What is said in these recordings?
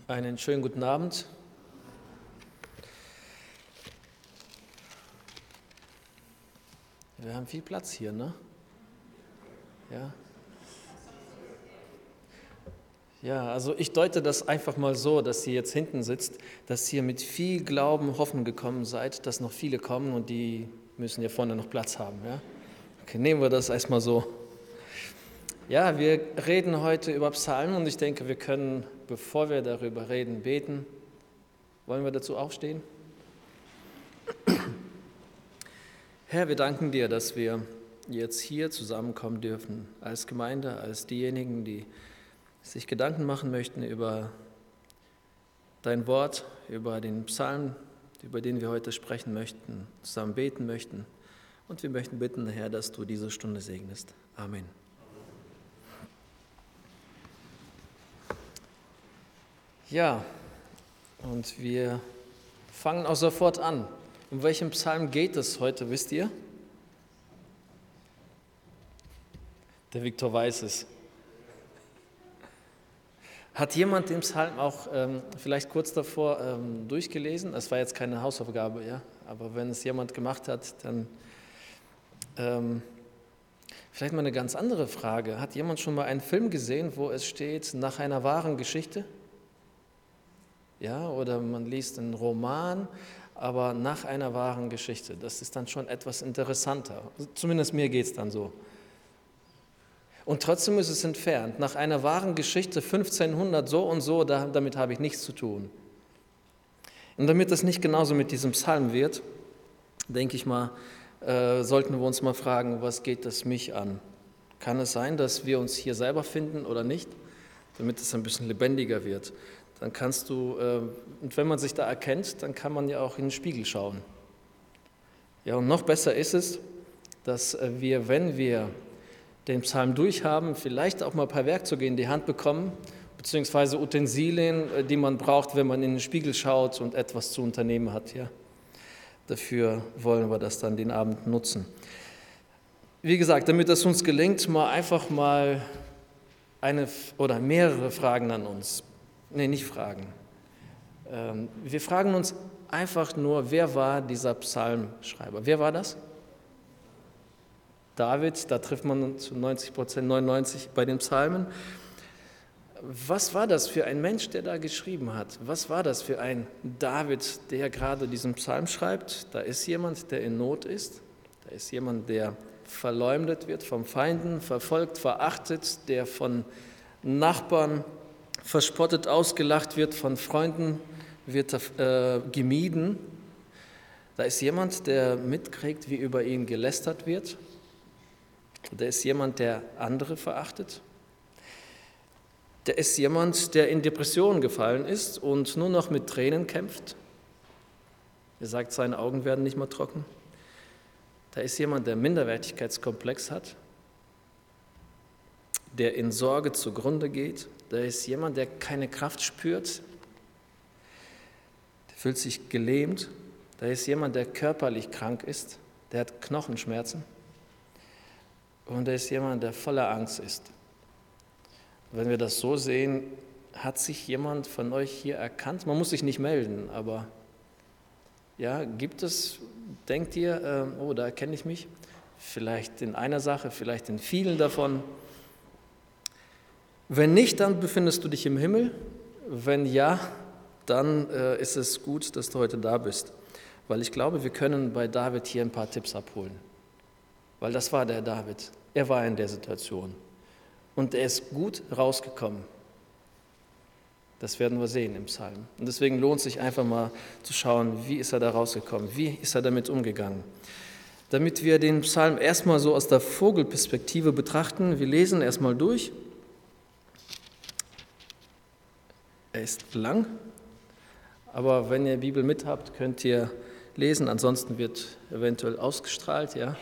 Einen schönen guten Abend. Wir haben viel Platz hier, ne? Ja. Ja, also ich deute das einfach mal so, dass ihr jetzt hinten sitzt, dass ihr mit viel Glauben, Hoffen gekommen seid, dass noch viele kommen und die müssen hier vorne noch Platz haben, ja? Okay, nehmen wir das erstmal so. Ja, wir reden heute über Psalmen und ich denke, wir können, bevor wir darüber reden, beten. Wollen wir dazu aufstehen? Herr, wir danken dir, dass wir jetzt hier zusammenkommen dürfen, als Gemeinde, als diejenigen, die sich Gedanken machen möchten über dein Wort, über den Psalm, über den wir heute sprechen möchten, zusammen beten möchten. Und wir möchten bitten, Herr, dass du diese Stunde segnest. Amen. Ja, und wir fangen auch sofort an. Um welchen Psalm geht es heute, wisst ihr? Der Viktor weiß es. Hat jemand den Psalm auch vielleicht kurz davor durchgelesen? Das war jetzt keine Hausaufgabe, ja? Aber wenn es jemand gemacht hat, dann vielleicht mal eine ganz andere Frage. Hat jemand schon mal einen Film gesehen, wo es steht, nach einer wahren Geschichte? Ja, oder man liest einen Roman, aber nach einer wahren Geschichte. Das ist dann schon etwas interessanter. Zumindest mir geht es dann so. Und trotzdem ist es entfernt. Nach einer wahren Geschichte 1500 so und so, damit habe ich nichts zu tun. Und damit das nicht genauso mit diesem Psalm wird, denke ich mal, sollten wir uns mal fragen, was geht das mich an? Kann es sein, dass wir uns hier selber finden oder nicht? Damit es ein bisschen lebendiger wird. Dann kannst du, und wenn man sich da erkennt, dann kann man ja auch in den Spiegel schauen. Ja, und noch besser ist es, dass wir, wenn wir den Psalm durchhaben, vielleicht auch mal ein paar Werkzeuge in die Hand bekommen, beziehungsweise Utensilien, die man braucht, wenn man in den Spiegel schaut und etwas zu unternehmen hat. Ja. Dafür wollen wir das dann den Abend nutzen. Wie gesagt, damit es uns gelingt, einfach mal eine oder mehrere Fragen an uns. Nee, nicht Fragen. Wir fragen uns einfach nur, wer war dieser Psalmschreiber? Wer war das? David, da trifft man zu 90%, 99% bei den Psalmen. Was war das für ein Mensch, der da geschrieben hat? Was war das für ein David, der gerade diesen Psalm schreibt? Da ist jemand, der in Not ist. Da ist jemand, der verleumdet wird von Feinden, verfolgt, verachtet, der von Nachbarn verspottet, ausgelacht wird, von Freunden wird gemieden. Da ist jemand, der mitkriegt, wie über ihn gelästert wird. Da ist jemand, der andere verachtet. Da ist jemand, der in Depressionen gefallen ist und nur noch mit Tränen kämpft. Er sagt, seine Augen werden nicht mehr trocken. Da ist jemand, der Minderwertigkeitskomplex hat, der in Sorge zugrunde geht. Da ist jemand, der keine Kraft spürt, der fühlt sich gelähmt. Da ist jemand, der körperlich krank ist, der hat Knochenschmerzen. Und da ist jemand, der voller Angst ist. Wenn wir das so sehen, hat sich jemand von euch hier erkannt? Man muss sich nicht melden, aber ja, gibt es, denkt ihr, oh, da erkenne ich mich? Vielleicht in einer Sache, vielleicht in vielen davon. Wenn nicht, dann befindest du dich im Himmel. Wenn ja, dann ist es gut, dass du heute da bist. Weil ich glaube, wir können bei David hier ein paar Tipps abholen. Weil das war der David. Er war in der Situation. Und er ist gut rausgekommen. Das werden wir sehen im Psalm. Und deswegen lohnt es sich einfach mal zu schauen, wie ist er da rausgekommen? Wie ist er damit umgegangen? Damit wir den Psalm erstmal so aus der Vogelperspektive betrachten, wir lesen erstmal durch. Er ist lang, aber wenn ihr Bibel mit habt, könnt ihr lesen, ansonsten wird eventuell ausgestrahlt. Ja.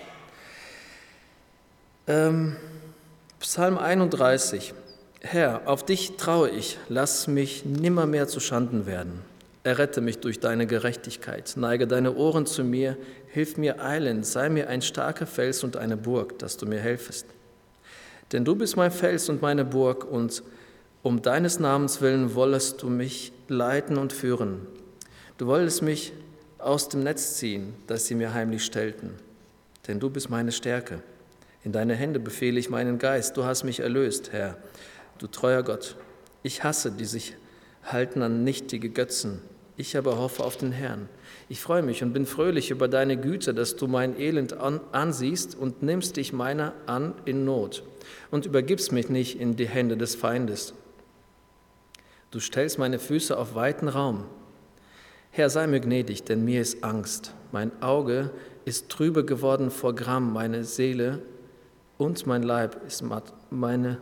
Psalm 31. Herr, auf dich traue ich, lass mich nimmermehr zu Schanden werden. Errette mich durch deine Gerechtigkeit, neige deine Ohren zu mir, hilf mir eilend, sei mir ein starker Fels und eine Burg, dass du mir helfest. Denn du bist mein Fels und meine Burg und Um deines Namens willen wollest du mich leiten und führen. Du wolltest mich aus dem Netz ziehen, das sie mir heimlich stellten. Denn du bist meine Stärke. In deine Hände befehle ich meinen Geist. Du hast mich erlöst, Herr, du treuer Gott. Ich hasse, die sich halten an nichtige Götzen. Ich aber hoffe auf den Herrn. Ich freue mich und bin fröhlich über deine Güte, dass du mein Elend ansiehst und nimmst dich meiner an in Not und übergibst mich nicht in die Hände des Feindes. Du stellst meine Füße auf weiten Raum. Herr, sei mir gnädig, denn mir ist Angst. Mein Auge ist trübe geworden vor Gram, meine Seele und mein Leib ist matt, meine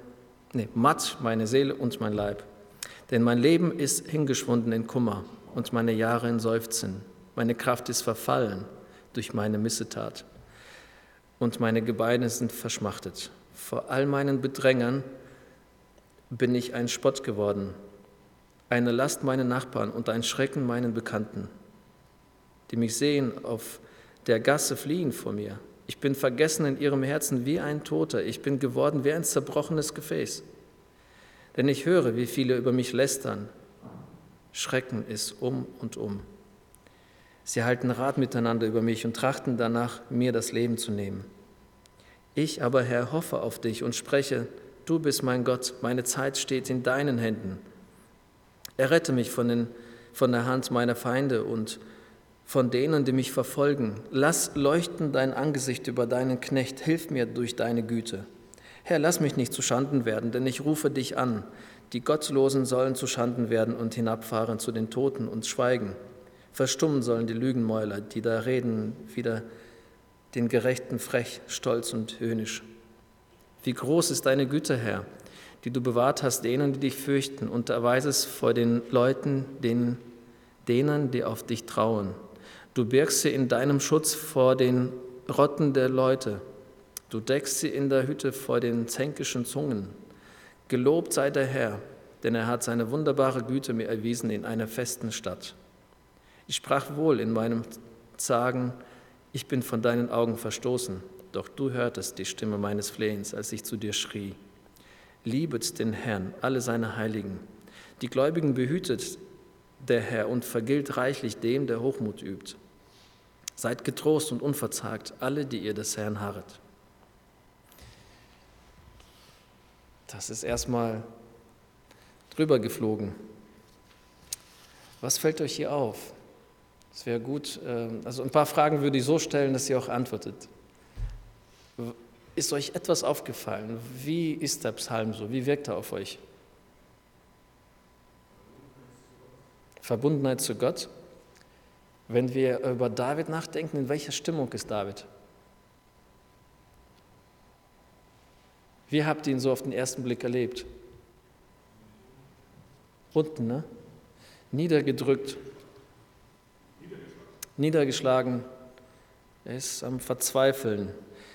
Seele und mein Leib. Denn mein Leben ist hingeschwunden in Kummer und meine Jahre in Seufzen. Meine Kraft ist verfallen durch meine Missetat und meine Gebeine sind verschmachtet. Vor all meinen Bedrängern bin ich ein Spott geworden, eine Last meinen Nachbarn und ein Schrecken meinen Bekannten, die mich sehen, auf der Gasse fliehen vor mir. Ich bin vergessen in ihrem Herzen wie ein Toter, ich bin geworden wie ein zerbrochenes Gefäß. Denn ich höre, wie viele über mich lästern. Schrecken ist um und um. Sie halten Rat miteinander über mich und trachten danach, mir das Leben zu nehmen. Ich aber, Herr, hoffe auf dich und spreche, du bist mein Gott, meine Zeit steht in deinen Händen. Errette mich von der Hand meiner Feinde und von denen, die mich verfolgen. Lass leuchten dein Angesicht über deinen Knecht, hilf mir durch deine Güte. Herr, lass mich nicht zu Schanden werden, denn ich rufe dich an. Die Gottlosen sollen zu Schanden werden und hinabfahren zu den Toten und schweigen. Verstummen sollen die Lügenmäuler, die da reden, wieder den Gerechten frech, stolz und höhnisch. Wie groß ist deine Güte, Herr, die du bewahrt hast denen, die dich fürchten, und erweisest vor den Leuten, denen, die auf dich trauen. Du birgst sie in deinem Schutz vor den Rotten der Leute. Du deckst sie in der Hütte vor den zänkischen Zungen. Gelobt sei der Herr, denn er hat seine wunderbare Güte mir erwiesen in einer festen Stadt. Ich sprach wohl in meinem Zagen, ich bin von deinen Augen verstoßen, doch du hörtest die Stimme meines Flehens, als ich zu dir schrie. Liebet den Herrn, alle seine Heiligen. Die Gläubigen behütet der Herr und vergilt reichlich dem, der Hochmut übt. Seid getrost und unverzagt, alle, die ihr des Herrn harret. Das ist erstmal drüber geflogen. Was fällt euch hier auf? Es wäre gut, also ein paar Fragen würde ich so stellen, dass ihr auch antwortet. Ist euch etwas aufgefallen? Wie ist der Psalm so? Wie wirkt er auf euch? Verbundenheit zu Gott. Wenn wir über David nachdenken, in welcher Stimmung ist David? Wie habt ihr ihn so auf den ersten Blick erlebt? Unten, ne? Niedergedrückt. Niedergeschlagen. Er ist am Verzweifeln.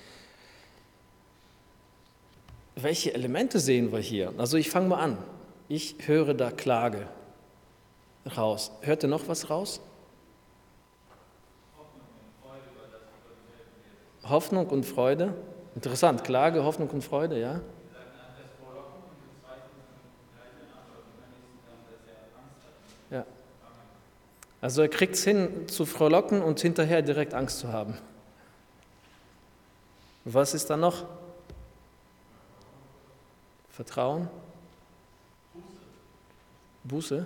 Welche Elemente sehen wir hier? Also ich fange mal an. Ich höre da Klage raus. Hört ihr noch was raus? Hoffnung und Freude. Interessant. Klage, Hoffnung und Freude, ja? Ja. Also er kriegt es hin, zu frohlocken und hinterher direkt Angst zu haben. Was ist da noch? Vertrauen? Buße?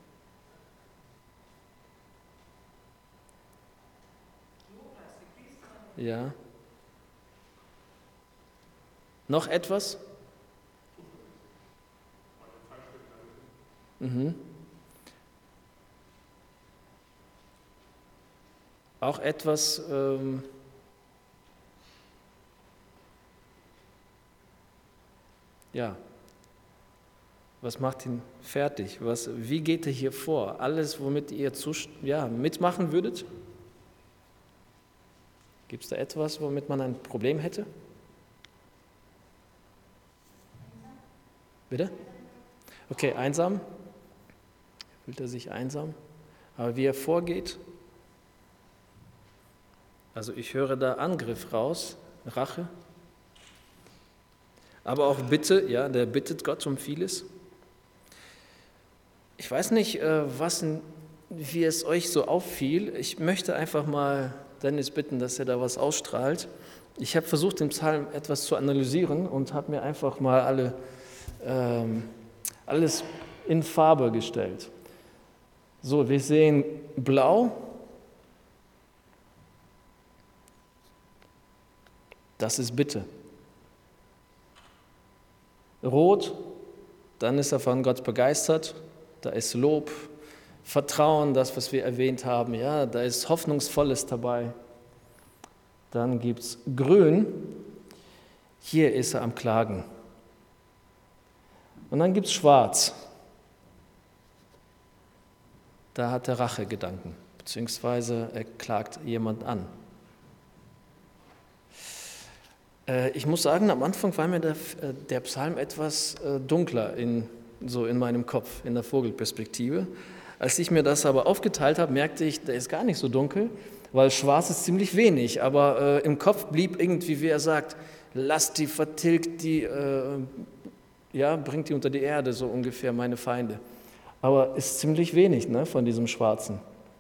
Ja. Noch etwas? Mhm. Auch etwas, ja, was macht ihn fertig? Wie geht er hier vor? Alles, womit ihr mitmachen würdet? Gibt es da etwas, womit man ein Problem hätte? Bitte? Okay, einsam. Fühlt er sich einsam? Aber wie er vorgeht? Also ich höre da Angriff raus, Rache. Aber auch Bitte, ja, der bittet Gott um vieles. Ich weiß nicht, wie es euch so auffiel. Ich möchte einfach mal Dennis bitten, dass er da was ausstrahlt. Ich habe versucht, den Psalm etwas zu analysieren und habe mir einfach mal alles in Farbe gestellt. So, wir sehen blau. Das ist Bitte. Rot, dann ist er von Gott begeistert. Da ist Lob, Vertrauen, das, was wir erwähnt haben. Ja, da ist Hoffnungsvolles dabei. Dann gibt es Grün. Hier ist er am Klagen. Und dann gibt es Schwarz. Da hat er Rachegedanken, beziehungsweise er klagt jemand an. Ich muss sagen, am Anfang war mir der Psalm etwas dunkler in meinem Kopf, in der Vogelperspektive. Als ich mir das aber aufgeteilt habe, merkte ich, der ist gar nicht so dunkel, weil schwarz ist ziemlich wenig, aber im Kopf blieb irgendwie, wie er sagt, lasst die, vertilgt die, bringt die unter die Erde, so ungefähr meine Feinde. Aber ist ziemlich wenig, ne, von diesem Schwarzen.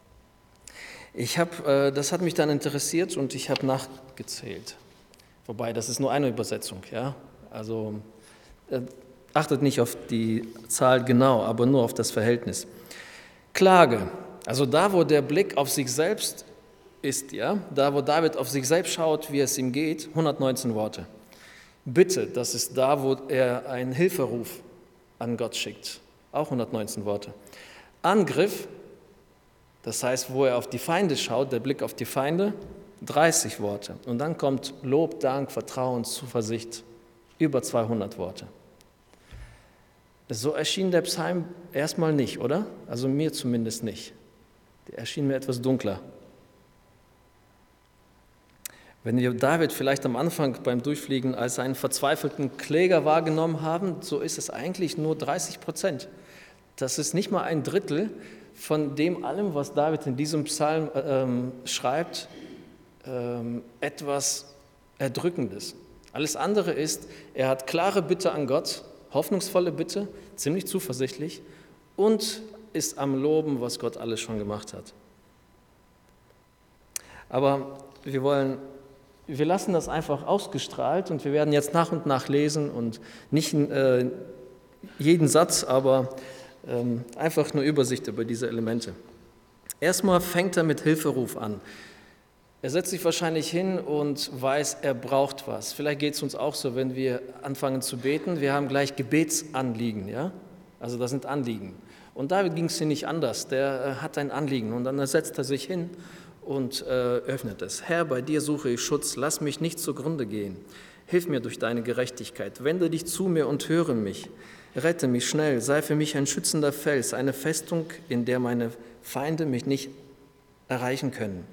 Das hat mich dann interessiert und ich habe nachgezählt. Wobei, das ist nur eine Übersetzung, ja. Also achtet nicht auf die Zahl genau, aber nur auf das Verhältnis. Klage, also da, wo der Blick auf sich selbst ist, ja, da, wo David auf sich selbst schaut, wie es ihm geht, 119 Worte. Bitte, das ist da, wo er einen Hilferuf an Gott schickt, auch 119 Worte. Angriff, das heißt, wo er auf die Feinde schaut, der Blick auf die Feinde, 30 Worte. Und dann kommt Lob, Dank, Vertrauen, Zuversicht, über 200 Worte. So erschien der Psalm erstmal nicht, oder? Also mir zumindest nicht. Der erschien mir etwas dunkler. Wenn wir David vielleicht am Anfang beim Durchfliegen als einen verzweifelten Kläger wahrgenommen haben, so ist es eigentlich nur 30%. Das ist nicht mal ein Drittel von dem allem, was David in diesem Psalm schreibt, etwas Erdrückendes. Alles andere ist, er hat klare Bitte an Gott, hoffnungsvolle Bitte, ziemlich zuversichtlich und ist am Loben, was Gott alles schon gemacht hat. Aber wir lassen das einfach ausgestrahlt und wir werden jetzt nach und nach lesen und nicht jeden Satz, aber einfach eine Übersicht über diese Elemente. Erstmal fängt er mit Hilferuf an. Er setzt sich wahrscheinlich hin und weiß, er braucht was. Vielleicht geht es uns auch so, wenn wir anfangen zu beten. Wir haben gleich Gebetsanliegen, ja? Also das sind Anliegen. Und David ging es hier nicht anders. Der hat ein Anliegen und dann setzt er sich hin und öffnet es. Herr, bei dir suche ich Schutz. Lass mich nicht zugrunde gehen. Hilf mir durch deine Gerechtigkeit. Wende dich zu mir und höre mich. Rette mich schnell. Sei für mich ein schützender Fels, eine Festung, in der meine Feinde mich nicht erreichen können.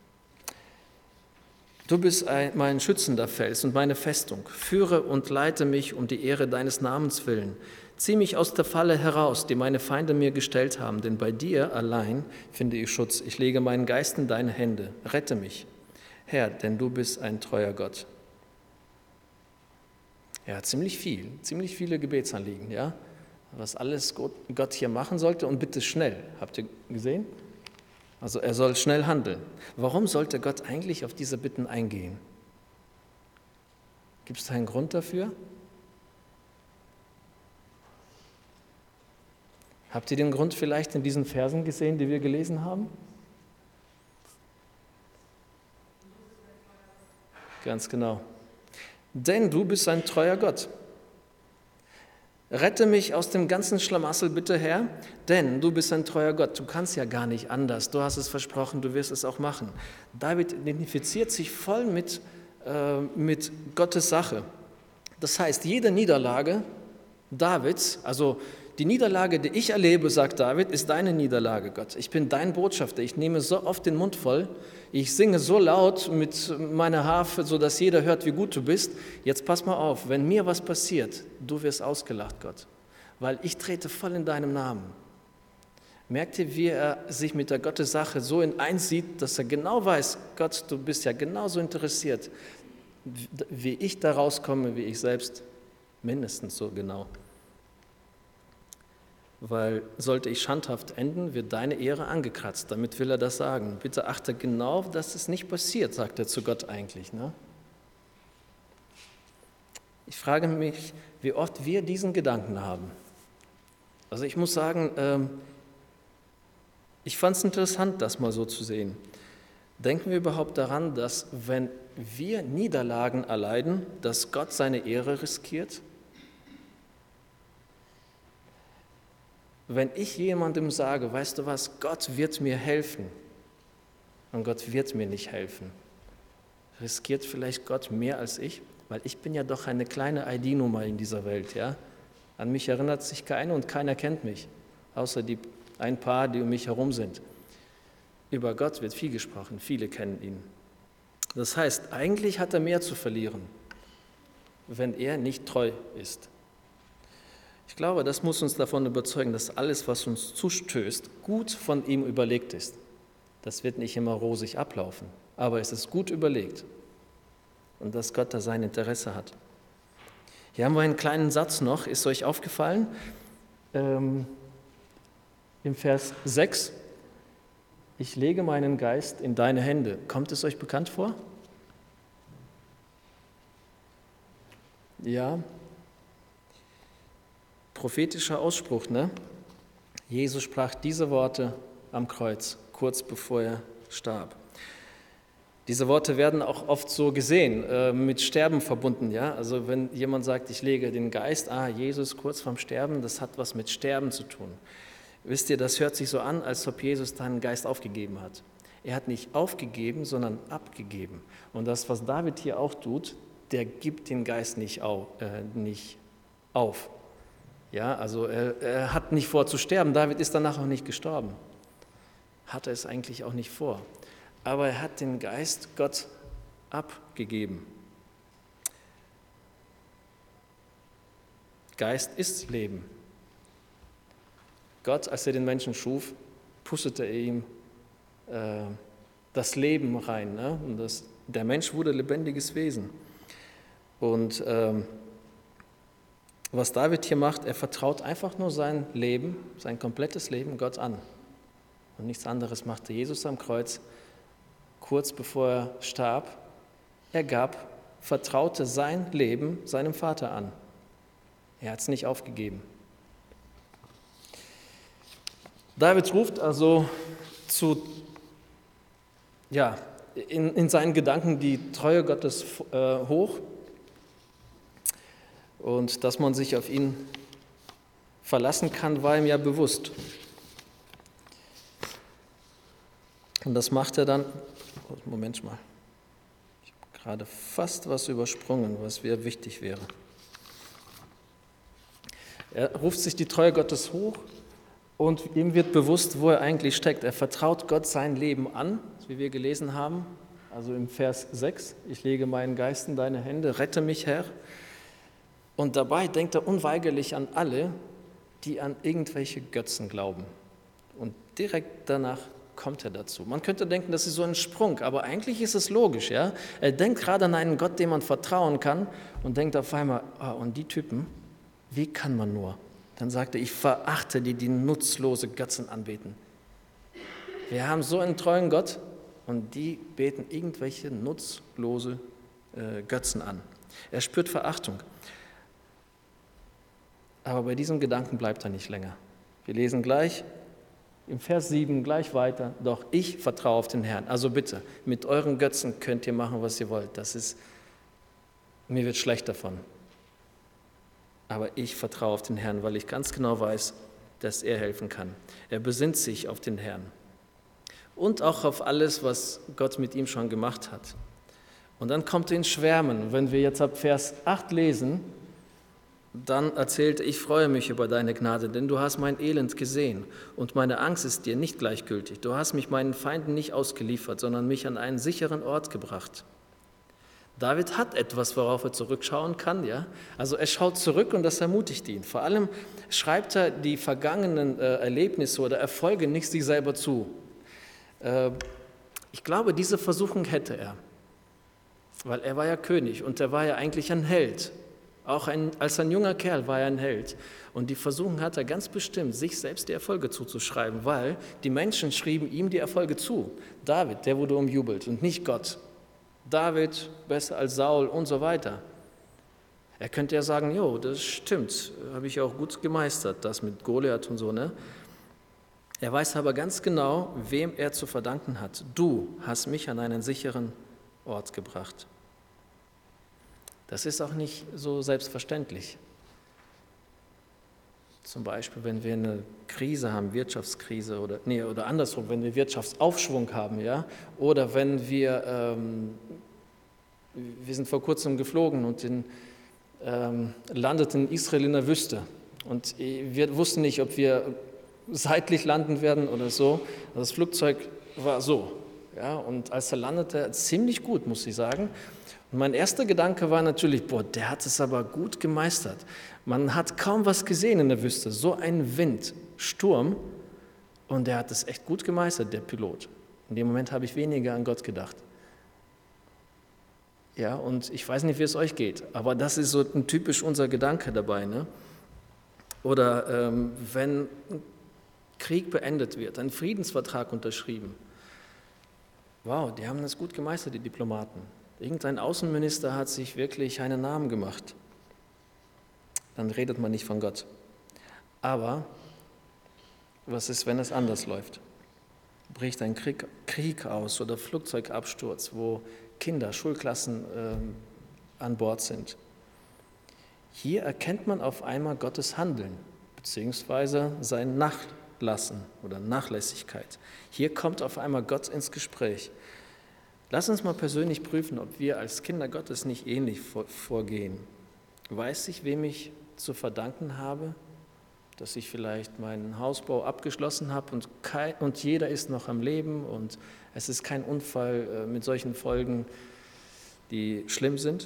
Du bist mein schützender Fels und meine Festung. Führe und leite mich um die Ehre deines Namens willen. Zieh mich aus der Falle heraus, die meine Feinde mir gestellt haben, denn bei dir allein finde ich Schutz. Ich lege meinen Geist in deine Hände. Rette mich, Herr, denn du bist ein treuer Gott. Ja, ziemlich viele Gebetsanliegen, ja, was alles Gott hier machen sollte und bitte schnell. Habt ihr gesehen? Also er soll schnell handeln. Warum sollte Gott eigentlich auf diese Bitten eingehen? Gibt es da einen Grund dafür? Habt ihr den Grund vielleicht in diesen Versen gesehen, die wir gelesen haben? Ganz genau. Denn du bist ein treuer Gott. Rette mich aus dem ganzen Schlamassel, bitte, Herr, denn du bist ein treuer Gott. Du kannst ja gar nicht anders. Du hast es versprochen, du wirst es auch machen. David identifiziert sich voll mit Gottes Sache. Das heißt, jede Niederlage Davids, also die Niederlage, die ich erlebe, sagt David, ist deine Niederlage, Gott. Ich bin dein Botschafter. Ich nehme so oft den Mund voll. Ich singe so laut mit meiner Harfe, sodass jeder hört, wie gut du bist. Jetzt pass mal auf, wenn mir was passiert, du wirst ausgelacht, Gott, weil ich trete voll in deinem Namen. Merkt ihr, wie er sich mit der Gottes-Sache so in eins sieht, dass er genau weiß, Gott, du bist ja genauso interessiert, wie ich da rauskomme, wie ich selbst, mindestens so genau. weil sollte ich schandhaft enden, wird deine Ehre angekratzt. Damit will er das sagen. Bitte achte genau, dass es nicht passiert, sagt er zu Gott eigentlich. Ne? Ich frage mich, wie oft wir diesen Gedanken haben. Also ich muss sagen, ich fand es interessant, das mal so zu sehen. Denken wir überhaupt daran, dass wenn wir Niederlagen erleiden, dass Gott seine Ehre riskiert? Wenn ich jemandem sage, weißt du was, Gott wird mir helfen und Gott wird mir nicht helfen, riskiert vielleicht Gott mehr als ich? Weil ich bin ja doch eine kleine ID-Nummer in dieser Welt. Ja? An mich erinnert sich keiner und keiner kennt mich, außer ein paar, die um mich herum sind. Über Gott wird viel gesprochen, viele kennen ihn. Das heißt, eigentlich hat er mehr zu verlieren, wenn er nicht treu ist. Ich glaube, das muss uns davon überzeugen, dass alles, was uns zustößt, gut von ihm überlegt ist. Das wird nicht immer rosig ablaufen, aber es ist gut überlegt und dass Gott da sein Interesse hat. Hier haben wir einen kleinen Satz noch, ist euch aufgefallen? Im Vers 6, ich lege meinen Geist in deine Hände. Kommt es euch bekannt vor? Ja. Prophetischer Ausspruch, ne? Jesus sprach diese Worte am Kreuz, kurz bevor er starb. Diese Worte werden auch oft so gesehen, mit Sterben verbunden. Ja? Also wenn jemand sagt, ich lege den Geist, Jesus kurz vorm Sterben, das hat was mit Sterben zu tun. Wisst ihr, das hört sich so an, als ob Jesus seinen Geist aufgegeben hat. Er hat nicht aufgegeben, sondern abgegeben. Und das, was David hier auch tut, der gibt den Geist nicht auf. Ja, also er hat nicht vor zu sterben. David ist danach auch nicht gestorben. Hat er es eigentlich auch nicht vor. Aber er hat den Geist Gott abgegeben. Geist ist Leben. Gott, als er den Menschen schuf, pustete er ihm das Leben rein. Ne? Und der Mensch wurde ein lebendiges Wesen. Und was David hier macht, er vertraut einfach nur sein Leben, sein komplettes Leben Gott an. Und nichts anderes machte Jesus am Kreuz, kurz bevor er starb. Er vertraute sein Leben seinem Vater an. Er hat es nicht aufgegeben. David ruft also in seinen Gedanken die Treue Gottes hoch und dass man sich auf ihn verlassen kann, war ihm ja bewusst. Und das macht er dann, Moment mal, ich habe gerade fast was übersprungen, was mir wichtig wäre. Er ruft sich die Treue Gottes hoch und ihm wird bewusst, wo er eigentlich steckt. Er vertraut Gott sein Leben an, wie wir gelesen haben, also im Vers 6, ich lege meinen Geist in deine Hände, rette mich, Herr. Und dabei denkt er unweigerlich an alle, die an irgendwelche Götzen glauben. Und direkt danach kommt er dazu. Man könnte denken, das ist so ein Sprung, aber eigentlich ist es logisch. Ja? Er denkt gerade an einen Gott, dem man vertrauen kann und denkt auf einmal, und die Typen, wie kann man nur? Dann sagt er, ich verachte die nutzlose Götzen anbeten. Wir haben so einen treuen Gott und die beten irgendwelche nutzlose Götzen an. Er spürt Verachtung. Aber bei diesem Gedanken bleibt er nicht länger. Wir lesen gleich im Vers 7 gleich weiter, doch ich vertraue auf den Herrn. Also bitte, mit euren Götzen könnt ihr machen, was ihr wollt. Mir wird schlecht davon. Aber ich vertraue auf den Herrn, weil ich ganz genau weiß, dass er helfen kann. Er besinnt sich auf den Herrn und auch auf alles, was Gott mit ihm schon gemacht hat. Und dann kommt er ins Schwärmen. Wenn wir jetzt ab Vers 8 lesen, dann erzählt er, ich freue mich über deine Gnade, denn du hast mein Elend gesehen und meine Angst ist dir nicht gleichgültig. Du hast mich meinen Feinden nicht ausgeliefert, sondern mich an einen sicheren Ort gebracht. David hat etwas, worauf er zurückschauen kann. Ja? Also er schaut zurück und das ermutigt ihn. Vor allem schreibt er die vergangenen Erlebnisse oder Erfolge nicht sich selber zu. Ich glaube, diese Versuchung hätte er, weil er war ja König und er war ja eigentlich ein Held. Auch als ein junger Kerl war er ein Held. Und die Versuchung hat er ganz bestimmt, sich selbst die Erfolge zuzuschreiben, weil die Menschen schrieben ihm die Erfolge zu. David, der wurde umjubelt und nicht Gott. David besser als Saul und so weiter. Er könnte ja sagen, jo, das stimmt, habe ich auch gut gemeistert, das mit Goliath und so, ne? Er weiß aber ganz genau, wem er zu verdanken hat. Du hast mich an einen sicheren Ort gebracht. Das ist auch nicht so selbstverständlich. Zum Beispiel, wenn wir eine Krise haben, Wirtschaftskrise oder andersrum, wenn wir Wirtschaftsaufschwung haben, ja, oder wenn wir sind vor kurzem geflogen und landeten in Israel in der Wüste und wir wussten nicht, ob wir seitlich landen werden oder so. Das Flugzeug war so, ja, und als er landete, ziemlich gut, muss ich sagen. Und mein erster Gedanke war natürlich, boah, der hat es aber gut gemeistert. Man hat kaum was gesehen in der Wüste, so ein Wind, Sturm, und der hat es echt gut gemeistert, der Pilot. In dem Moment habe ich weniger an Gott gedacht. Ja, und ich weiß nicht, wie es euch geht, aber das ist so ein typisch unser Gedanke dabei, ne? Oder wenn Krieg beendet wird, ein Friedensvertrag unterschrieben. Wow, die haben das gut gemeistert, die Diplomaten. Irgendein Außenminister hat sich wirklich einen Namen gemacht. Dann redet man nicht von Gott. Aber was ist, wenn es anders läuft? Bricht ein Krieg aus oder Flugzeugabsturz, wo Kinder, Schulklassen an Bord sind. Hier erkennt man auf einmal Gottes Handeln, beziehungsweise sein Nachlassen oder Nachlässigkeit. Hier kommt auf einmal Gott ins Gespräch. Lass uns mal persönlich prüfen, ob wir als Kinder Gottes nicht ähnlich vorgehen. Weiß ich, wem ich zu verdanken habe, dass ich vielleicht meinen Hausbau abgeschlossen habe und jeder ist noch am Leben und es ist kein Unfall mit solchen Folgen, die schlimm sind?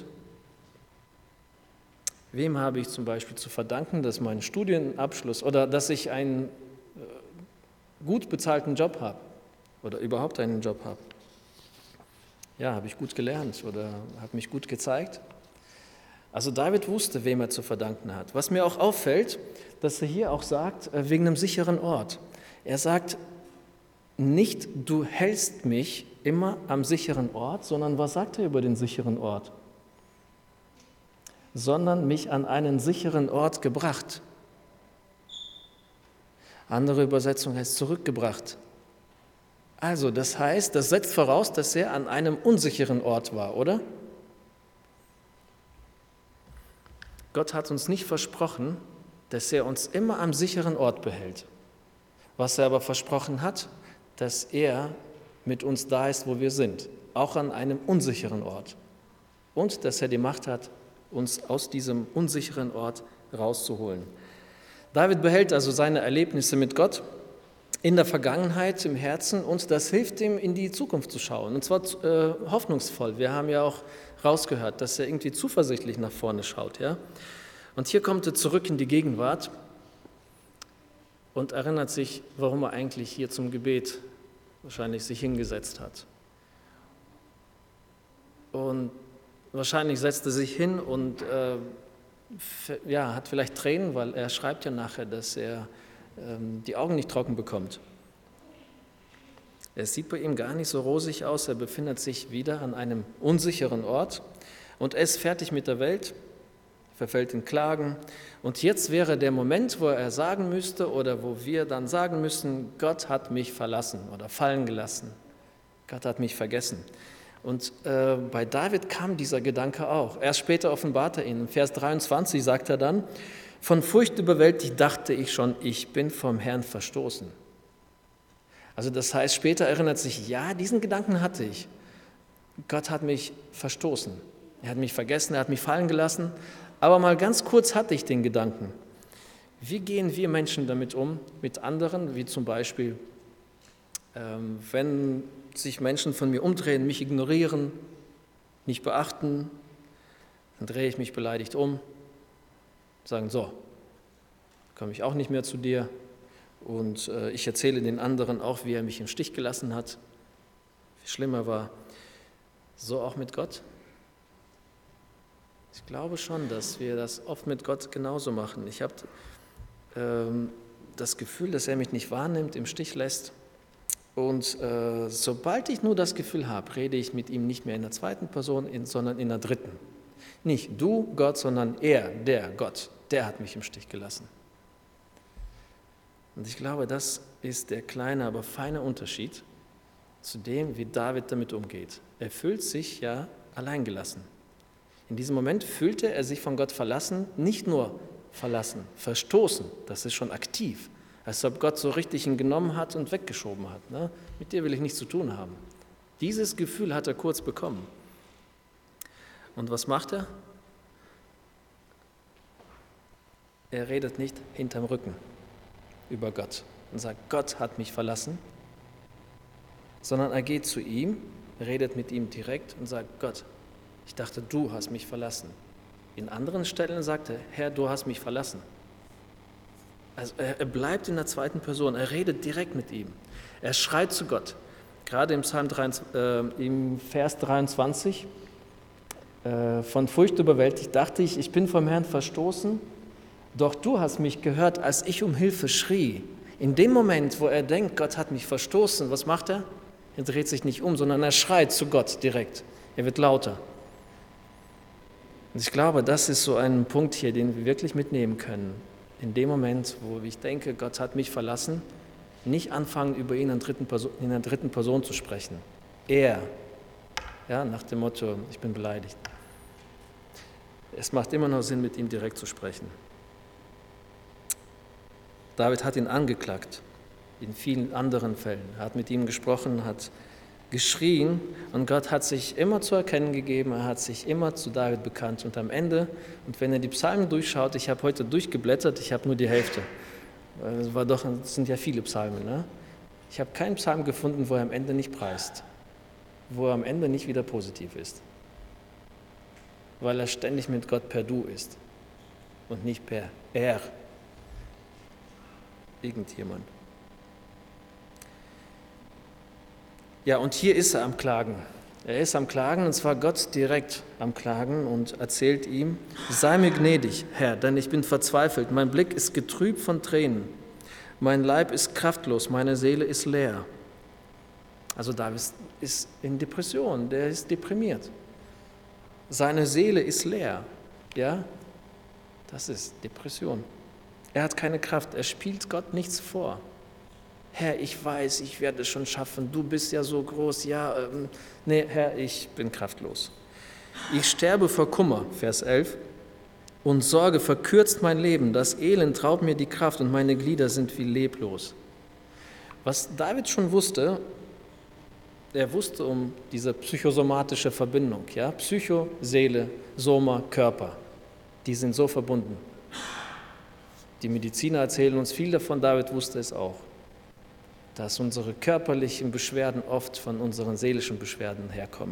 Wem habe ich zum Beispiel zu verdanken, dass mein Studienabschluss oder dass ich einen gut bezahlten Job habe oder überhaupt einen Job habe? Ja, habe ich gut gelernt oder habe mich gut gezeigt? Also David wusste, wem er zu verdanken hat. Was mir auch auffällt, dass er hier auch sagt, wegen einem sicheren Ort. Er sagt nicht, du hältst mich immer am sicheren Ort, sondern was sagt er über den sicheren Ort? Sondern mich an einen sicheren Ort gebracht. Andere Übersetzung heißt zurückgebracht. Also, das heißt, das setzt voraus, dass er an einem unsicheren Ort war, oder? Gott hat uns nicht versprochen, dass er uns immer am sicheren Ort behält. Was er aber versprochen hat, dass er mit uns da ist, wo wir sind, auch an einem unsicheren Ort. Und dass er die Macht hat, uns aus diesem unsicheren Ort rauszuholen. David behält also seine Erlebnisse mit Gott in der Vergangenheit, im Herzen, und das hilft ihm, in die Zukunft zu schauen. Und zwar hoffnungsvoll. Wir haben ja auch rausgehört, dass er irgendwie zuversichtlich nach vorne schaut. Ja? Und hier kommt er zurück in die Gegenwart und erinnert sich, warum er eigentlich hier zum Gebet wahrscheinlich sich hingesetzt hat. Und wahrscheinlich setzt er sich hin und hat vielleicht Tränen, weil er schreibt ja nachher, dass er die Augen nicht trocken bekommt. Es sieht bei ihm gar nicht so rosig aus, er befindet sich wieder an einem unsicheren Ort und er ist fertig mit der Welt, verfällt in Klagen. Und jetzt wäre der Moment, wo er sagen müsste oder wo wir dann sagen müssen, Gott hat mich verlassen oder fallen gelassen. Gott hat mich vergessen. Und bei David kam dieser Gedanke auch. Erst später offenbart er ihn. In Vers 23 sagt er dann, von Furcht überwältigt dachte ich schon, ich bin vom Herrn verstoßen. Also das heißt, später erinnert sich, ja, diesen Gedanken hatte ich. Gott hat mich verstoßen. Er hat mich vergessen, er hat mich fallen gelassen. Aber mal ganz kurz hatte ich den Gedanken. Wie gehen wir Menschen damit um, mit anderen, wie zum Beispiel, wenn sich Menschen von mir umdrehen, mich ignorieren, nicht beachten, dann drehe ich mich beleidigt um, sagen, so, komme ich auch nicht mehr zu dir und ich erzähle den anderen auch, wie er mich im Stich gelassen hat, wie schlimm er war. So auch mit Gott. Ich glaube schon, dass wir das oft mit Gott genauso machen. Ich habe das Gefühl, dass er mich nicht wahrnimmt, im Stich lässt. Und sobald ich nur das Gefühl habe, rede ich mit ihm nicht mehr in der zweiten Person, sondern in der dritten. Nicht du, Gott, sondern er, der Gott, der hat mich im Stich gelassen. Und ich glaube, das ist der kleine, aber feine Unterschied zu dem, wie David damit umgeht. Er fühlt sich ja alleingelassen. In diesem Moment fühlte er sich von Gott verlassen, nicht nur verlassen, verstoßen, das ist schon aktiv, als ob Gott so richtig ihn genommen hat und weggeschoben hat. Ne? Mit dir will ich nichts zu tun haben. Dieses Gefühl hat er kurz bekommen. Und was macht er? Er redet nicht hinterm Rücken über Gott und sagt, Gott hat mich verlassen, sondern er geht zu ihm, redet mit ihm direkt und sagt, Gott, ich dachte, du hast mich verlassen. In anderen Stellen sagt er, Herr, du hast mich verlassen. Also er bleibt in der zweiten Person, er redet direkt mit ihm. Er schreit zu Gott. Gerade im Vers 23, von Furcht überwältigt, dachte ich, ich bin vom Herrn verstoßen, doch du hast mich gehört, als ich um Hilfe schrie. In dem Moment, wo er denkt, Gott hat mich verstoßen, was macht er? Er dreht sich nicht um, sondern er schreit zu Gott direkt. Er wird lauter. Und ich glaube, das ist so ein Punkt hier, den wir wirklich mitnehmen können. In dem Moment, wo ich denke, Gott hat mich verlassen, nicht anfangen, über ihn in der dritten Person zu sprechen. Er, ja, nach dem Motto, ich bin beleidigt. Es macht immer noch Sinn, mit ihm direkt zu sprechen. David hat ihn angeklagt, in vielen anderen Fällen. Er hat mit ihm gesprochen, hat geschrien und Gott hat sich immer zu erkennen gegeben, er hat sich immer zu David bekannt. Und am Ende, und wenn er die Psalmen durchschaut, ich habe heute durchgeblättert, ich habe nur die Hälfte. Es sind ja viele Psalmen. Ne? Ich habe keinen Psalm gefunden, wo er am Ende nicht preist, wo er am Ende nicht wieder positiv ist. Weil er ständig mit Gott per Du ist und nicht per Er. Irgendjemand. Ja, und hier ist er am Klagen. Er ist am Klagen, und zwar Gott direkt am Klagen und erzählt ihm, sei mir gnädig, Herr, denn ich bin verzweifelt, mein Blick ist getrübt von Tränen, mein Leib ist kraftlos, meine Seele ist leer. Also David ist in Depression, der ist deprimiert. Seine Seele ist leer, ja, das ist Depression. Er hat keine Kraft, er spielt Gott nichts vor. Herr, ich weiß, ich werde es schon schaffen, du bist ja so groß, ja, nee, Herr, ich bin kraftlos. Ich sterbe vor Kummer, Vers 11, und Sorge verkürzt mein Leben, das Elend raubt mir die Kraft und meine Glieder sind wie leblos. Was David schon wusste, er wusste um diese psychosomatische Verbindung, ja, Psycho, Seele, Soma, Körper, die sind so verbunden. Die Mediziner erzählen uns viel davon, David wusste es auch, dass unsere körperlichen Beschwerden oft von unseren seelischen Beschwerden herkommen.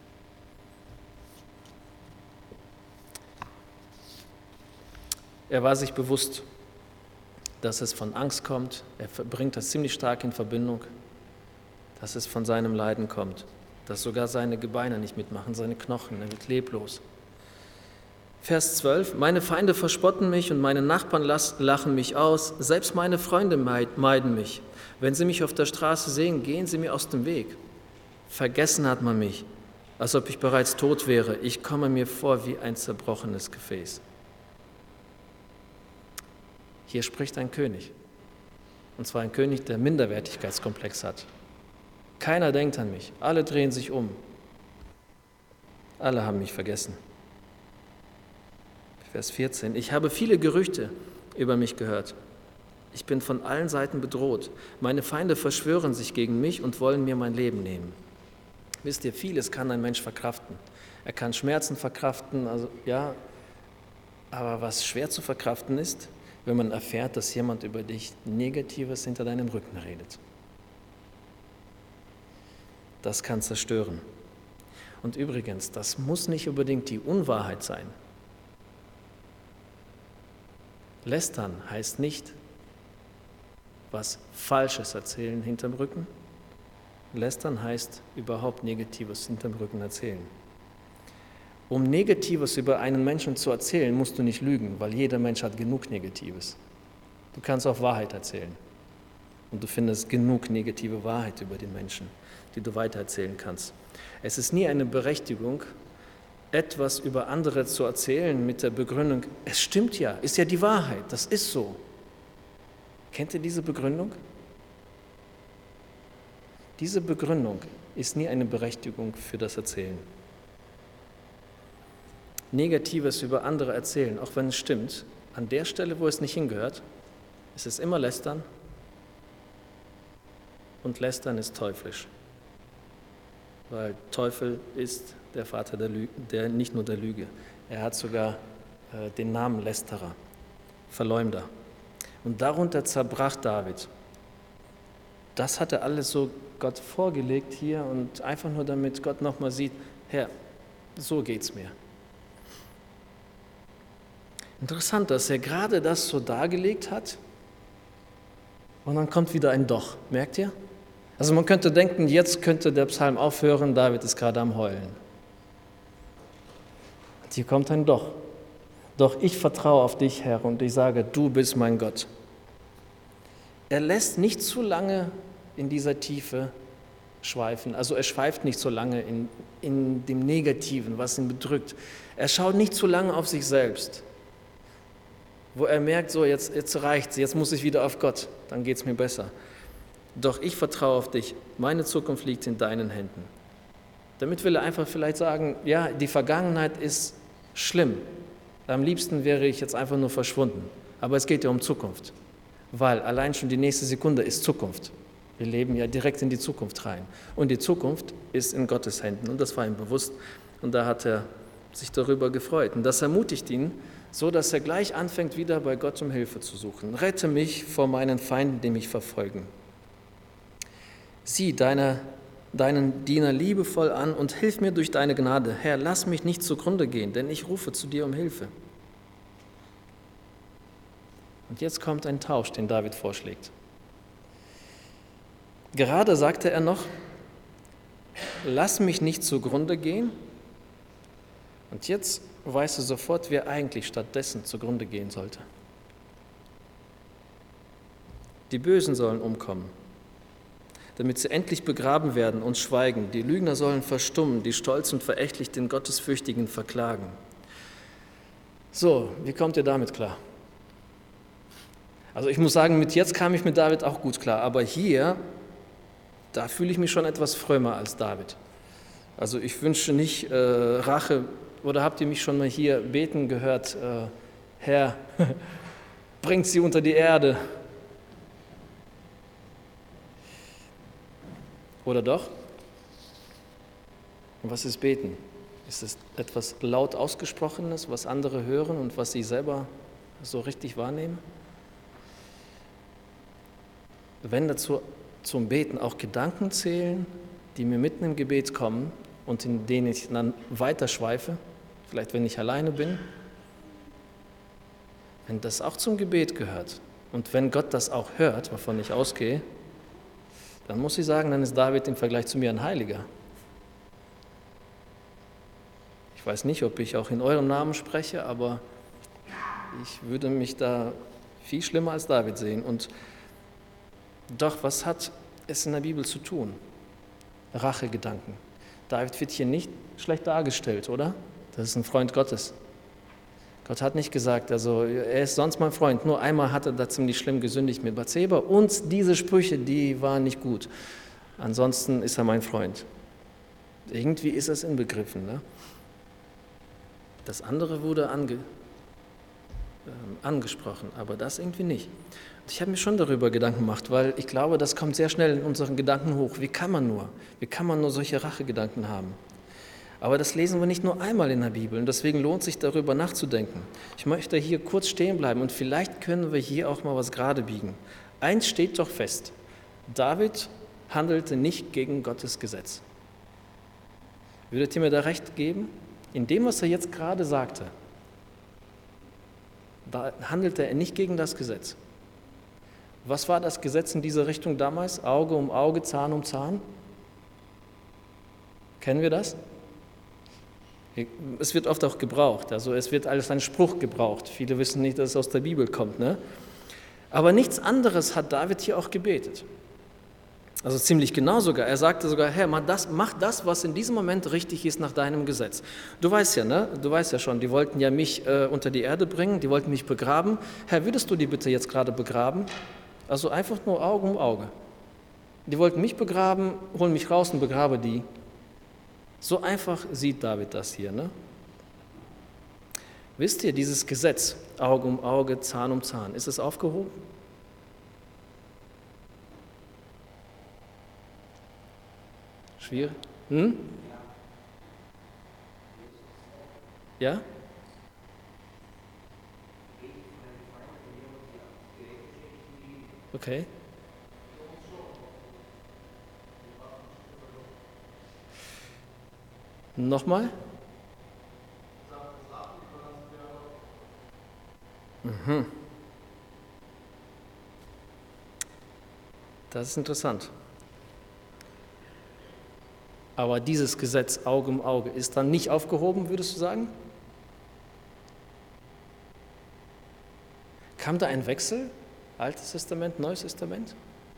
Er war sich bewusst, dass es von Angst kommt. Er bringt das ziemlich stark in Verbindung, dass es von seinem Leiden kommt, dass sogar seine Gebeine nicht mitmachen, seine Knochen, er wird leblos. Vers 12, meine Feinde verspotten mich und meine Nachbarn lachen mich aus, selbst meine Freunde meiden mich. Wenn sie mich auf der Straße sehen, gehen sie mir aus dem Weg. Vergessen hat man mich, als ob ich bereits tot wäre. Ich komme mir vor wie ein zerbrochenes Gefäß. Hier spricht ein König, und zwar ein König, der Minderwertigkeitskomplex hat. Keiner denkt an mich, alle drehen sich um. Alle haben mich vergessen. Vers 14, ich habe viele Gerüchte über mich gehört. Ich bin von allen Seiten bedroht. Meine Feinde verschwören sich gegen mich und wollen mir mein Leben nehmen. Wisst ihr, vieles kann ein Mensch verkraften. Er kann Schmerzen verkraften, also, ja, aber was schwer zu verkraften ist, wenn man erfährt, dass jemand über dich Negatives hinter deinem Rücken redet. Das kann zerstören. Und übrigens, das muss nicht unbedingt die Unwahrheit sein. Lästern heißt nicht, was Falsches erzählen hinterm Rücken. Lästern heißt überhaupt Negatives hinterm Rücken erzählen. Um Negatives über einen Menschen zu erzählen, musst du nicht lügen, weil jeder Mensch hat genug Negatives. Du kannst auch Wahrheit erzählen. Und du findest genug negative Wahrheit über den Menschen, die du weitererzählen kannst. Es ist nie eine Berechtigung, etwas über andere zu erzählen mit der Begründung, es stimmt ja, ist ja die Wahrheit, das ist so. Kennt ihr diese Begründung? Diese Begründung ist nie eine Berechtigung für das Erzählen. Negatives über andere erzählen, auch wenn es stimmt, an der Stelle, wo es nicht hingehört, ist es immer Lästern. Und Lästern ist teuflisch, weil Teufel ist der Vater der Lüge, nicht nur der Lüge. Er hat sogar den Namen Lästerer, Verleumder. Und darunter zerbrach David. Das hat er alles so Gott vorgelegt hier und einfach nur damit Gott nochmal sieht, Herr, so geht's mir. Interessant, dass er gerade das so dargelegt hat und dann kommt wieder ein Doch, merkt ihr? Also man könnte denken, jetzt könnte der Psalm aufhören, David ist gerade am Heulen. Und hier kommt ein Doch. Doch ich vertraue auf dich, Herr, und ich sage, du bist mein Gott. Er lässt nicht zu lange in dieser Tiefe schweifen. Also er schweift nicht so lange in dem Negativen, was ihn bedrückt. Er schaut nicht zu lange auf sich selbst, wo er merkt, so jetzt reicht's, jetzt muss ich wieder auf Gott, dann geht's mir besser. Doch ich vertraue auf dich, meine Zukunft liegt in deinen Händen. Damit will er einfach vielleicht sagen, ja, die Vergangenheit ist schlimm. Am liebsten wäre ich jetzt einfach nur verschwunden. Aber es geht ja um Zukunft, weil allein schon die nächste Sekunde ist Zukunft. Wir leben ja direkt in die Zukunft rein. Und die Zukunft ist in Gottes Händen und das war ihm bewusst. Und da hat er sich darüber gefreut. Und das ermutigt ihn, so dass er gleich anfängt, wieder bei Gott um Hilfe zu suchen. Rette mich vor meinen Feinden, die mich verfolgen. Sieh deinen Diener liebevoll an und hilf mir durch deine Gnade. Herr, lass mich nicht zugrunde gehen, denn ich rufe zu dir um Hilfe. Und jetzt kommt ein Tausch, den David vorschlägt. Gerade sagte er noch, lass mich nicht zugrunde gehen. Und jetzt weißt du sofort, wer eigentlich stattdessen zugrunde gehen sollte. Die Bösen sollen umkommen, damit sie endlich begraben werden und schweigen. Die Lügner sollen verstummen, die stolz und verächtlich den Gottesfürchtigen verklagen. So, wie kommt ihr damit klar? Also ich muss sagen, jetzt kam ich mit David auch gut klar, aber hier, da fühle ich mich schon etwas frömmer als David. Also ich wünsche nicht Rache, oder habt ihr mich schon mal hier beten gehört, Herr, bringt sie unter die Erde. Oder doch? Und was ist beten? Ist es etwas laut Ausgesprochenes, was andere hören und was sie selber so richtig wahrnehmen? Wenn dazu zum Beten auch Gedanken zählen, die mir mitten im Gebet kommen und in denen ich dann weiterschweife, vielleicht wenn ich alleine bin, wenn das auch zum Gebet gehört und wenn Gott das auch hört, wovon ich ausgehe, dann muss ich sagen, dann ist David im Vergleich zu mir ein Heiliger. Ich weiß nicht, ob ich auch in eurem Namen spreche, aber ich würde mich da viel schlimmer als David sehen. Und doch, was hat es in der Bibel zu tun? Rachegedanken. David wird hier nicht schlecht dargestellt, oder? Das ist ein Freund Gottes. Gott hat nicht gesagt, also er ist sonst mein Freund, nur einmal hat er da ziemlich schlimm gesündigt mit Bathseba und diese Sprüche, die waren nicht gut. Ansonsten ist er mein Freund. Irgendwie ist es inbegriffen. Ne? Das andere wurde angesprochen, aber das irgendwie nicht. Und ich habe mir schon darüber Gedanken gemacht, weil ich glaube, das kommt sehr schnell in unseren Gedanken hoch. Wie kann man nur solche Rachegedanken haben? Aber das lesen wir nicht nur einmal in der Bibel und deswegen lohnt sich darüber nachzudenken. Ich möchte hier kurz stehen bleiben und vielleicht können wir hier auch mal was gerade biegen. Eins steht doch fest, David handelte nicht gegen Gottes Gesetz. Würdet ihr mir da recht geben? In dem, was er jetzt gerade sagte, da handelte er nicht gegen das Gesetz. Was war das Gesetz in dieser Richtung damals? Auge um Auge, Zahn um Zahn? Kennen wir das? Es wird oft auch gebraucht, also es wird als ein Spruch gebraucht. Viele wissen nicht, dass es aus der Bibel kommt, ne? Aber nichts anderes hat David hier auch gebetet. Also ziemlich genau sogar. Er sagte sogar, Herr, mach das, was in diesem Moment richtig ist nach deinem Gesetz. Du weißt ja, ne? Du weißt ja schon, die wollten ja mich unter die Erde bringen, die wollten mich begraben. Herr, würdest du die bitte jetzt gerade begraben? Also einfach nur Auge um Auge. Die wollten mich begraben, holen mich raus und begrabe die. So einfach sieht David das hier, ne? Wisst ihr, dieses Gesetz, Auge um Auge, Zahn um Zahn, ist es aufgehoben? Schwierig? Ja? Okay. Nochmal? Das ist interessant. Aber dieses Gesetz Auge um Auge ist dann nicht aufgehoben, würdest du sagen? Kam da ein Wechsel? Altes Testament, Neues Testament?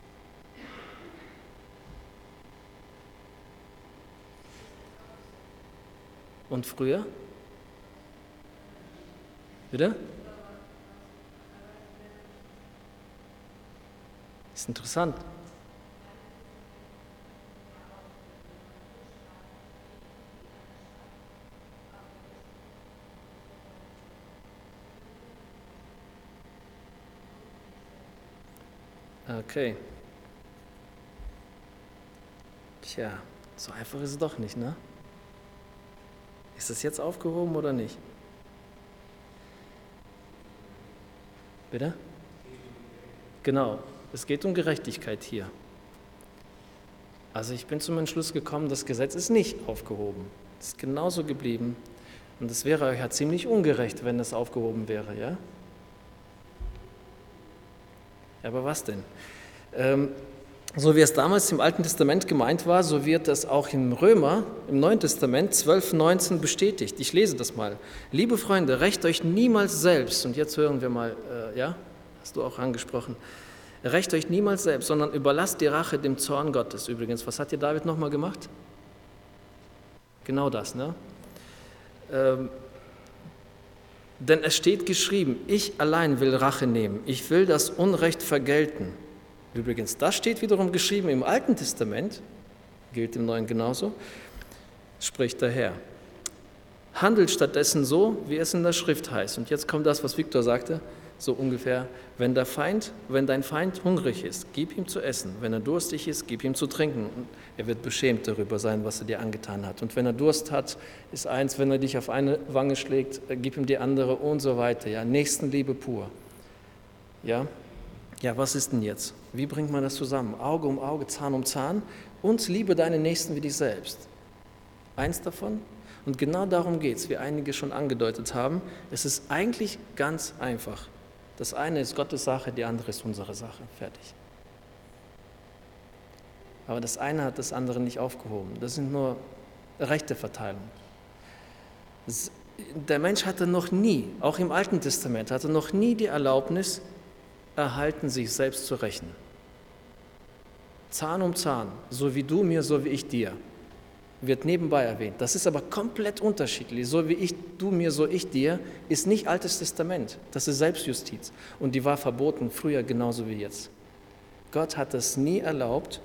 Und früher? Bitte? Ist interessant. Okay. Tja, so einfach ist es doch nicht, ne? Ist es jetzt aufgehoben oder nicht? Bitte? Genau, es geht um Gerechtigkeit hier. Also ich bin zum Entschluss gekommen, das Gesetz ist nicht aufgehoben. Es ist genauso geblieben. Und es wäre ja ziemlich ungerecht, wenn es aufgehoben wäre, ja? Aber was denn? So wie es damals im Alten Testament gemeint war, so wird es auch im Römer, im Neuen Testament 12,19 bestätigt. Ich lese das mal. Liebe Freunde, rächt euch niemals selbst. Und jetzt hören wir mal, ja, hast du auch angesprochen. Rächt euch niemals selbst, sondern überlasst die Rache dem Zorn Gottes. Übrigens, was hat dir David nochmal gemacht? Genau das, ne? Denn es steht geschrieben, ich allein will Rache nehmen, ich will das Unrecht vergelten. Übrigens, das steht wiederum geschrieben im Alten Testament, gilt im Neuen genauso, spricht der Herr. Handelt stattdessen so, wie es in der Schrift heißt. Und jetzt kommt das, was Viktor sagte, so ungefähr, wenn dein Feind hungrig ist, gib ihm zu essen. Wenn er durstig ist, gib ihm zu trinken. Und er wird beschämt darüber sein, was er dir angetan hat. Und wenn er Durst hat, ist eins, wenn er dich auf eine Wange schlägt, gib ihm die andere und so weiter. Ja, Nächstenliebe pur. Ja, was ist denn jetzt? Wie bringt man das zusammen? Auge um Auge, Zahn um Zahn und liebe deinen Nächsten wie dich selbst. Eins davon. Und genau darum geht es, wie einige schon angedeutet haben. Es ist eigentlich ganz einfach. Das eine ist Gottes Sache, die andere ist unsere Sache. Fertig. Aber das eine hat das andere nicht aufgehoben. Das sind nur Rechteverteilung. Der Mensch hatte noch nie, auch im Alten Testament, hatte noch nie die Erlaubnis erhalten, sich selbst zu rächen. Zahn um Zahn, so wie du mir, so wie ich dir, wird nebenbei erwähnt. Das ist aber komplett unterschiedlich. So wie du mir, so ich dir, ist nicht Altes Testament. Das ist Selbstjustiz. Und die war verboten, früher genauso wie jetzt. Gott hat es nie erlaubt.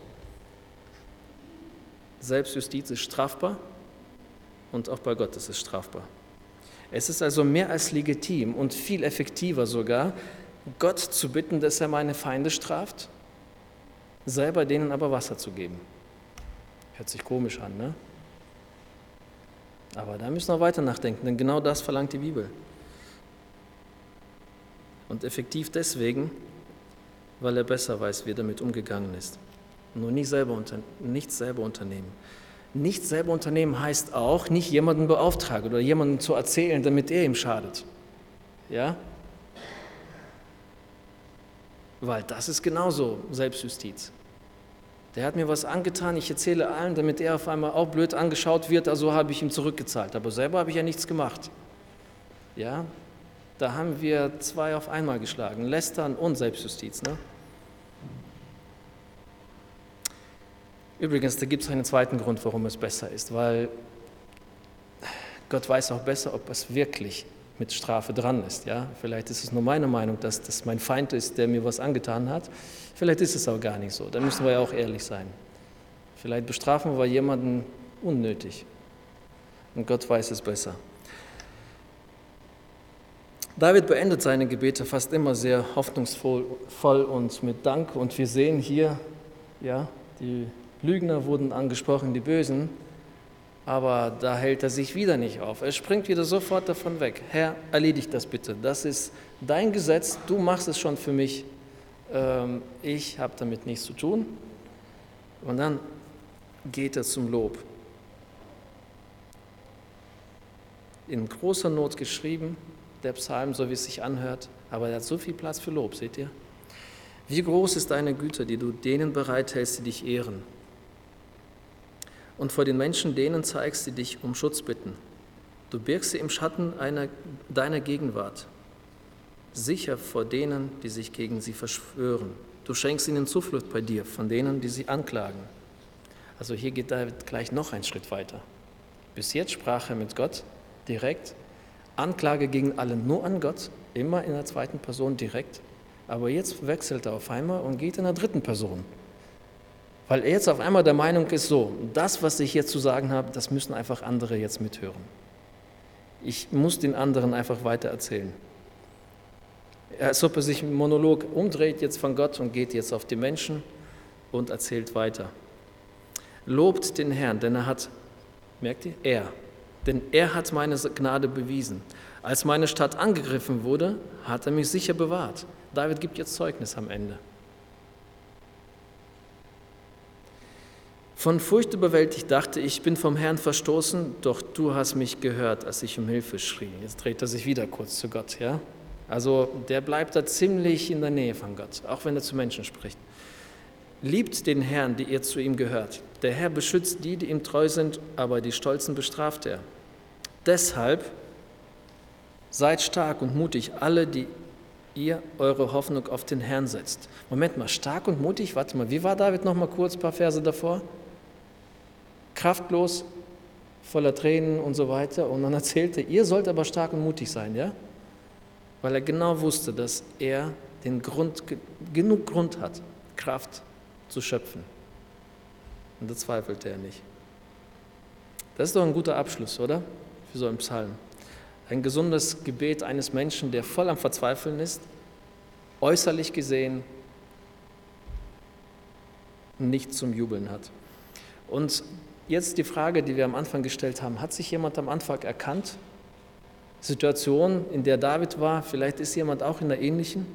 Selbstjustiz ist strafbar und auch bei Gott ist es strafbar. Es ist also mehr als legitim und viel effektiver sogar, Gott zu bitten, dass er meine Feinde straft, selber denen aber Wasser zu geben. Hört sich komisch an, ne? Aber da müssen wir weiter nachdenken, denn genau das verlangt die Bibel. Und effektiv deswegen, weil er besser weiß, wie er damit umgegangen ist. Nur nichts selber unternehmen. Nichts selber unternehmen heißt auch, nicht jemanden beauftragen oder jemanden zu erzählen, damit er ihm schadet. Ja? Weil das ist genauso Selbstjustiz. Der hat mir was angetan, ich erzähle allen, damit er auf einmal auch blöd angeschaut wird, also habe ich ihm zurückgezahlt. Aber selber habe ich ja nichts gemacht. Ja, da haben wir 2 auf einmal geschlagen, Lästern und Selbstjustiz. Ne? Übrigens, da gibt es einen zweiten Grund, warum es besser ist, weil Gott weiß auch besser, ob es wirklich mit Strafe dran ist. Ja? Vielleicht ist es nur meine Meinung, dass das mein Feind ist, der mir was angetan hat. Vielleicht ist es auch gar nicht so. Da müssen wir ja auch ehrlich sein. Vielleicht bestrafen wir jemanden unnötig. Und Gott weiß es besser. David beendet seine Gebete fast immer sehr hoffnungsvoll und mit Dank. Und wir sehen hier, ja, die Lügner wurden angesprochen, die Bösen. Aber da hält er sich wieder nicht auf. Er springt wieder sofort davon weg. Herr, erledigt das bitte. Das ist dein Gesetz. Du machst es schon für mich. Ich habe damit nichts zu tun. Und dann geht er zum Lob. In großer Not geschrieben, der Psalm, so wie es sich anhört. Aber er hat so viel Platz für Lob, seht ihr? Wie groß ist deine Güte, die du denen bereithältst, die dich ehren. Und vor den Menschen, denen zeigst, die dich um Schutz bitten. Du birgst sie im Schatten deiner Gegenwart, sicher vor denen, die sich gegen sie verschwören. Du schenkst ihnen Zuflucht bei dir, von denen, die sie anklagen. Also hier geht David gleich noch einen Schritt weiter. Bis jetzt sprach er mit Gott direkt, Anklage gegen alle nur an Gott, immer in der zweiten Person direkt. Aber jetzt wechselt er auf einmal und geht in der dritten Person. Weil er jetzt auf einmal der Meinung ist, so, das, was ich jetzt zu sagen habe, das müssen einfach andere jetzt mithören. Ich muss den anderen einfach weiter erzählen. Als ob er sich im Monolog umdreht jetzt von Gott und geht jetzt auf die Menschen und erzählt weiter. Lobt den Herrn, denn er hat, merkt ihr, denn er hat meine Gnade bewiesen. Als meine Stadt angegriffen wurde, hat er mich sicher bewahrt. David gibt jetzt Zeugnis am Ende. Von Furcht überwältigt dachte ich, bin vom Herrn verstoßen, doch du hast mich gehört, als ich um Hilfe schrie. Jetzt dreht er sich wieder kurz zu Gott, ja? Also der bleibt da ziemlich in der Nähe von Gott, auch wenn er zu Menschen spricht. Liebt den Herrn, die ihr zu ihm gehört. Der Herr beschützt die, die ihm treu sind, aber die Stolzen bestraft er. Deshalb seid stark und mutig, alle, die ihr eure Hoffnung auf den Herrn setzt. Moment mal, stark und mutig, warte mal, wie war David noch mal kurz, ein paar Verse davor? Kraftlos, voller Tränen und so weiter. Und dann erzählte, ihr sollt aber stark und mutig sein, ja? Weil er genau wusste, dass er genug Grund hat, Kraft zu schöpfen. Und da zweifelte er nicht. Das ist doch ein guter Abschluss, oder? Für so einen Psalm. Ein gesundes Gebet eines Menschen, der voll am Verzweifeln ist, äußerlich gesehen nichts zum Jubeln hat. Und jetzt die Frage, die wir am Anfang gestellt haben, hat sich jemand am Anfang erkannt? Situation, in der David war, vielleicht ist jemand auch in der ähnlichen.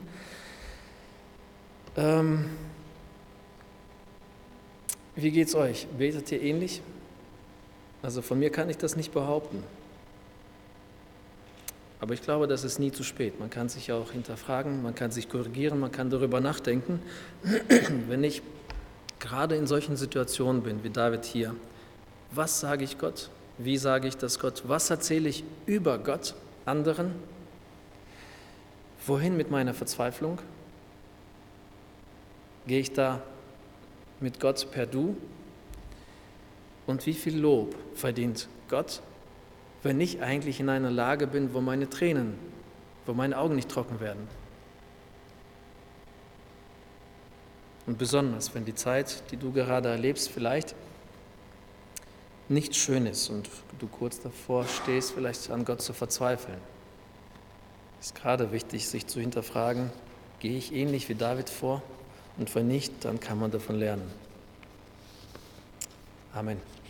Wie geht's euch? Betet ihr ähnlich? Also von mir kann ich das nicht behaupten. Aber ich glaube, das ist nie zu spät. Man kann sich auch hinterfragen, man kann sich korrigieren, man kann darüber nachdenken. Wenn ich gerade in solchen Situationen bin, wie David hier, was sage ich Gott? Wie sage ich das Gott? Was erzähle ich über Gott anderen? Wohin mit meiner Verzweiflung? Gehe ich da mit Gott per Du? Und wie viel Lob verdient Gott, wenn ich eigentlich in einer Lage bin, wo meine Augen nicht trocken werden? Und besonders, wenn die Zeit, die du gerade erlebst, vielleicht nicht schön ist und du kurz davor stehst, vielleicht an Gott zu verzweifeln. Es ist gerade wichtig, sich zu hinterfragen, gehe ich ähnlich wie David vor? Und wenn nicht, dann kann man davon lernen. Amen.